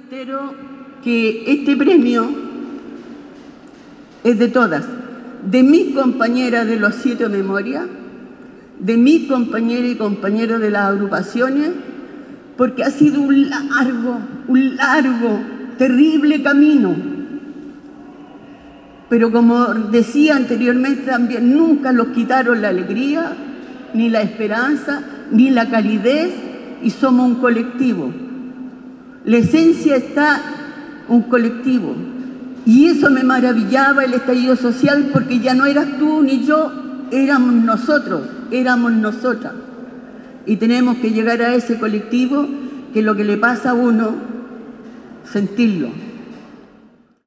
reitero que este premio es de todas, de mis compañeras de los 7 Memorias, de mis compañeras y compañeros de las agrupaciones, porque ha sido un largo, terrible camino. Pero como decía anteriormente también, nunca nos quitaron la alegría, ni la esperanza, ni la calidez, y somos un colectivo. La esencia está un colectivo. Y eso me maravillaba el estallido social, porque ya no eras tú ni yo, éramos nosotros, éramos nosotras. Y tenemos que llegar a ese colectivo, que lo que le pasa a uno, sentirlo.